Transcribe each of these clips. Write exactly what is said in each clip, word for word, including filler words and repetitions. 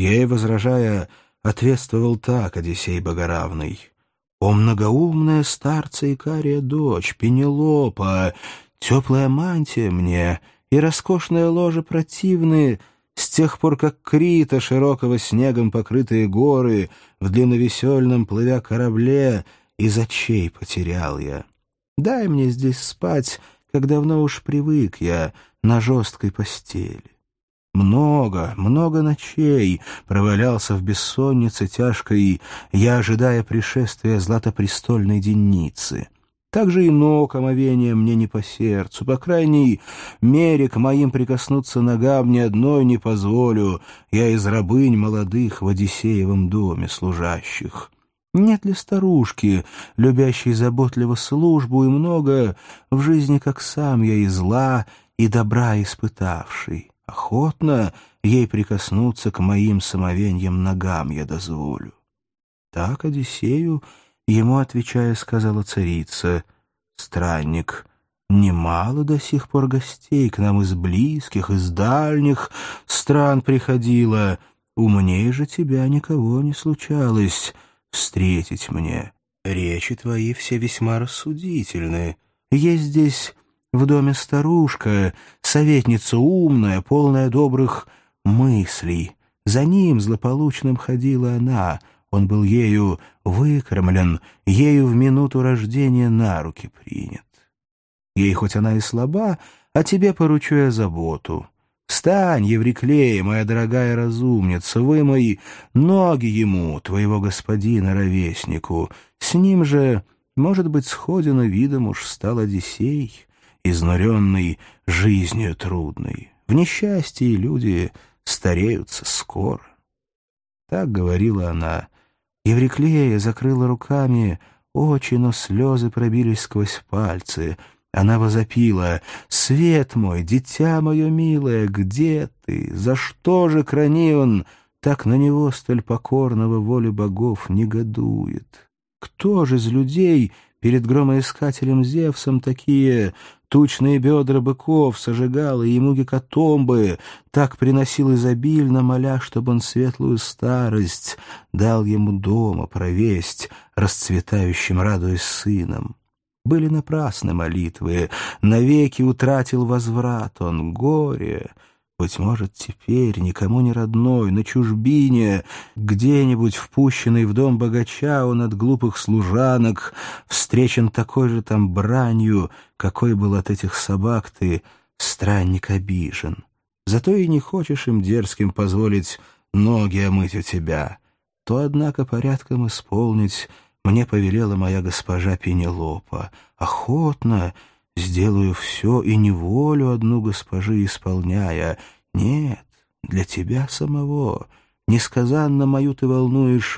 Ей, возражая, ответствовал так Одиссей Богоравный: «О многоумная старца Икария дочь, Пенелопа, теплая мантия мне и роскошное ложе противны с тех пор, как Крита, широкого снегом покрытые горы, в длинновесельном плывя корабле, из очей потерял я. Дай мне здесь спать, как давно уж привык я на жесткой постели. Много, много ночей провалялся в бессоннице тяжкой я, ожидая пришествия златопрестольной денницы. Также и ног омовения мне не по сердцу, по крайней мере к моим прикоснуться ногам ни одной не позволю, я из рабынь молодых в Одиссеевом доме служащих. Нет ли старушки, любящей заботливо службу и много в жизни, как сам я, и зла, и добра испытавший? Охотно ей прикоснуться к моим самовеньям ногам я дозволю». Так Одиссею, ему отвечая, сказала царица: «Странник, немало до сих пор гостей к нам из близких, из дальних стран приходило. Умней же тебя никого не случалось встретить мне. Речи твои все весьма рассудительны. Есть здесь в доме старушка, советница умная, полная добрых мыслей. За ним злополучным ходила она». Он был ею выкормлен, ею в минуту рождения на руки принят. Ей хоть она и слаба, а тебе поручу я заботу. Встань, Евриклея, моя дорогая разумница, вымой ноги ему, твоего господина, ровеснику. С ним же, может быть, сходен и видом уж стал Одиссей, изнуренный жизнью трудной. В несчастье люди стареются скоро». Так говорила она. Евриклея закрыла руками очи, но слезы пробились сквозь пальцы. Она возопила: «Свет мой, дитя мое милое, где ты? За что же Кранион так на него, столь покорного воле богов, негодует? Кто же из людей перед громоискателем Зевсом такие тучные бедра быков сожигал, и ему гекатомбы так приносил изобильно, моля, чтобы он светлую старость дал ему дома провесть, расцветающим радуясь сыном? Были напрасны молитвы, навеки утратил возврат он, горе. Быть может, теперь, никому не родной, на чужбине, где-нибудь впущенный в дом богача, он от глупых служанок встречен такой же там бранью, какой был от этих собак ты, странник, обижен. Зато и не хочешь им дерзким позволить ноги омыть у тебя. То, однако, порядком исполнить мне повелела моя госпожа Пенелопа. Охотно сделаю все и неволю одну госпожи исполняя. Нет, для тебя самого. Несказанно мою ты волнуешь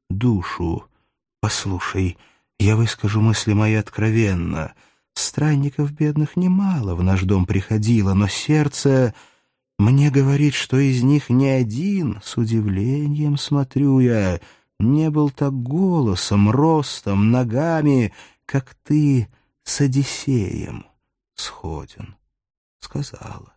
душу. Послушай, я выскажу мысли мои откровенно. Странников бедных немало в наш дом приходило, но сердце мне говорит, что из них ни один, с удивлением смотрю я, не был так голосом, ростом, ногами, как ты с Одиссеем сходен. Сказала.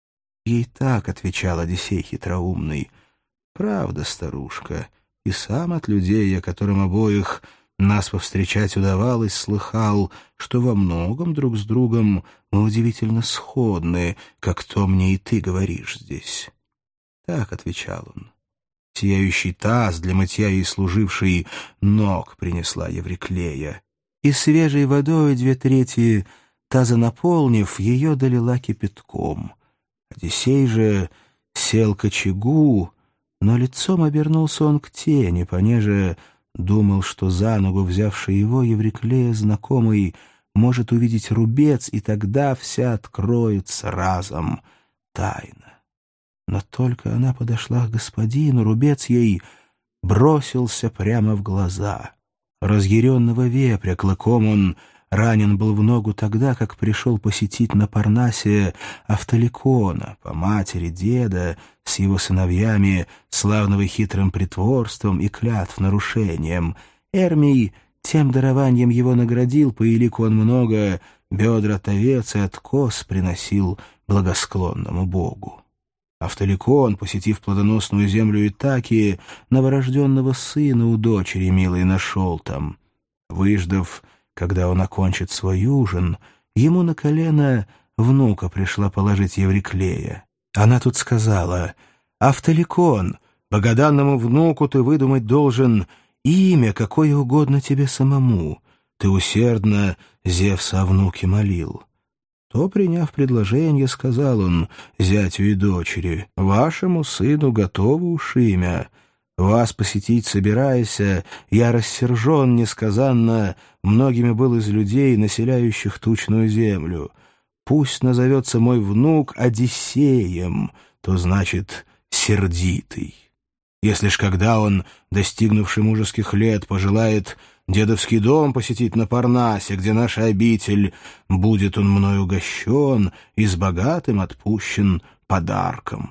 Ей так отвечал Одиссей хитроумный: «Правда, старушка, и сам от людей, о которым обоих нас повстречать удавалось, слыхал, что во многом друг с другом мы удивительно сходны, как то мне и ты говоришь здесь». Так отвечал он. Сияющий таз, для мытья ей служивший, ног принесла Евриклея, и свежей водой две трети таза наполнив, ее долила кипятком. Одиссей же сел к очагу, но лицом обернулся он к тени, понеже думал, что за ногу взявший его Евриклея знакомый может увидеть рубец, и тогда вся откроется разом тайна. Но только она подошла к господину, рубец ей бросился прямо в глаза. Разъяренного вепря клыком он ранен был в ногу тогда, как пришел посетить на Парнасе Автоликона, по матери деда, с его сыновьями, славного хитрым притворством и клятв нарушением. Эрмий тем дарованием его наградил, по елику он много бедра от овец и от коз приносил благосклонному богу. Автоликон, посетив плодоносную землю Итаки, новорожденного сына у дочери милой нашел там. Выждав, когда он окончит свой ужин, ему на колено внука пришла положить Евриклея. Она тут сказала: «Автоликон, богоданному внуку ты выдумать должен имя, какое угодно тебе самому. Ты усердно Зевса о внуке молил». То, приняв предложение, сказал он зятю и дочери: «Вашему сыну готово уж имя. Вас посетить собираяся, я рассержен несказанно многими был из людей, населяющих тучную землю. Пусть назовется мой внук Одиссеем, то значит сердитый. Если ж когда он, достигнувший мужеских лет, пожелает дедовский дом посетить на Парнасе, где наша обитель, будет он мною угощен и с богатым отпущен подарком».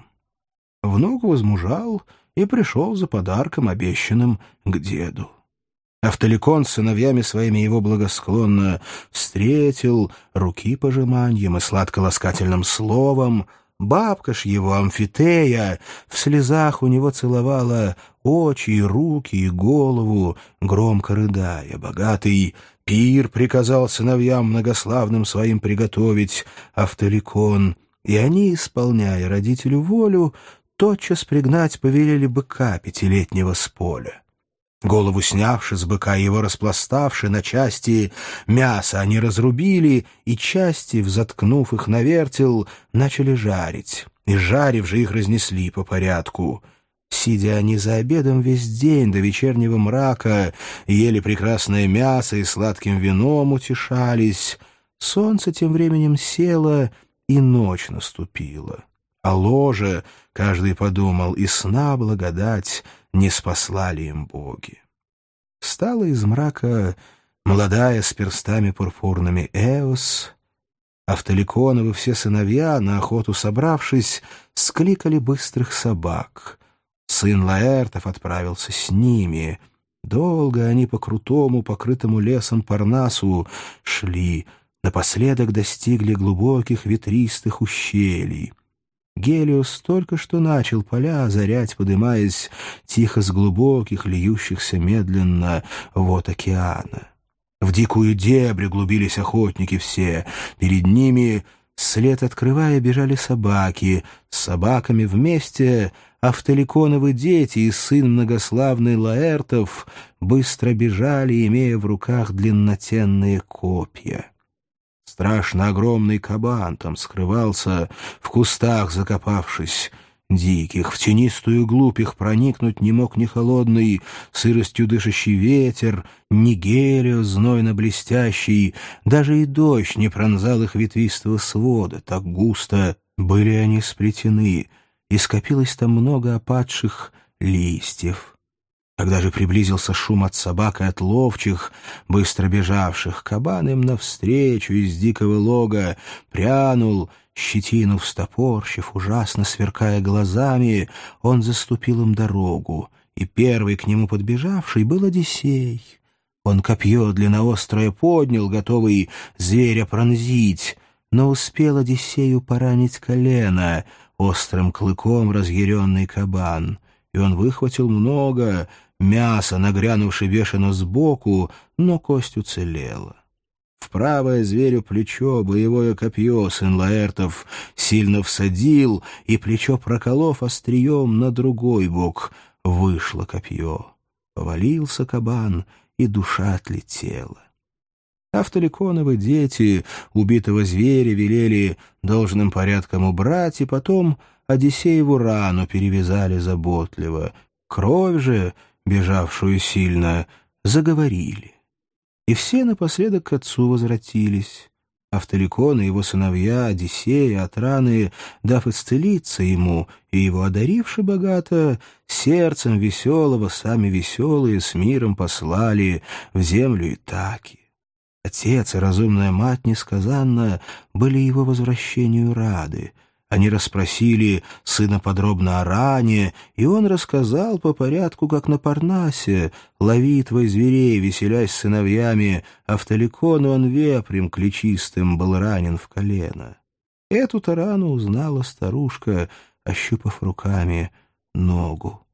Внук возмужал и пришел за подарком, обещанным к деду. Автоликон с сыновьями своими его благосклонно встретил руки пожиманьем и сладко-ласкательным словом. Бабка ж его, Амфитея, в слезах у него целовала очи и руки и голову, громко рыдая. Богатый пир приказал сыновьям многославным своим приготовить Автоликон, и они, исполняя родителю волю, тотчас пригнать повелели быка пятилетнего с поля. Голову снявши с быка, его распластавши на части, мясо они разрубили, и части, взаткнув их на вертел, начали жарить, и, жарив же, их разнесли по порядку. Сидя они за обедом весь день до вечернего мрака, ели прекрасное мясо и сладким вином утешались. Солнце тем временем село, и ночь наступила. А ложе, каждый подумал, и сна благодать не спаслали им боги. Встала из мрака молодая с перстами пурпурными Эос. Автоликоновы все сыновья, на охоту собравшись, скликали быстрых собак. Сын Лаэртов отправился с ними. Долго они по крутому, покрытому лесом Парнасу шли, напоследок достигли глубоких ветристых ущелий. Гелиос только что начал поля озарять, подымаясь тихо с глубоких, льющихся медленно вод океана. В дикую дебрь глубились охотники все. Перед ними, след открывая, бежали собаки. С собаками вместе Автоликоновы дети и сын многославный Лаэртов быстро бежали, имея в руках длиннотенные копья. Страшно огромный кабан там скрывался, в кустах закопавшись, диких. В тенистую глубь их проникнуть не мог ни холодный, сыростью дышащий ветер, ни Гелиос знойно-блестящий, даже и дождь не пронзал их ветвистого свода, так густо были они сплетены, и скопилось там много опадших листьев. Когда же приблизился шум от собак и от ловчих, быстро бежавших, кабан им навстречу из дикого лога прянул, щетину встопорщив, ужасно сверкая глазами, он заступил им дорогу, и первый к нему подбежавший был Одиссей. Он копье длинноострое поднял, готовый зверя пронзить, но успел Одиссею поранить колено, острым клыком разъяренный кабан, и он выхватил много мяса, нагрянувший бешено сбоку, но кость уцелела. В правое зверю плечо боевое копье сын Лаэртов сильно всадил, и плечо, проколов острием, на другой бок вышло копье. Повалился кабан, и душа отлетела. Автоликоновы дети убитого зверя велели должным порядком убрать, и потом Одиссееву рану перевязали заботливо. Кровь же, бежавшую сильно, заговорили. И все напоследок к отцу возвратились. Автоликон и его сыновья, Одиссея, от раны, дав исцелиться ему, и его одаривши богато, сердцем веселого, сами веселые, с миром послали в землю Итаки. Отец и разумная мать несказанно были его возвращению рады. Они расспросили сына подробно о ране, и он рассказал по порядку, как на Парнасе, лови твой зверей, веселясь с сыновьями, Автоликону он вепрем кличистым был ранен в колено. Эту-то рану узнала старушка, ощупав руками ногу.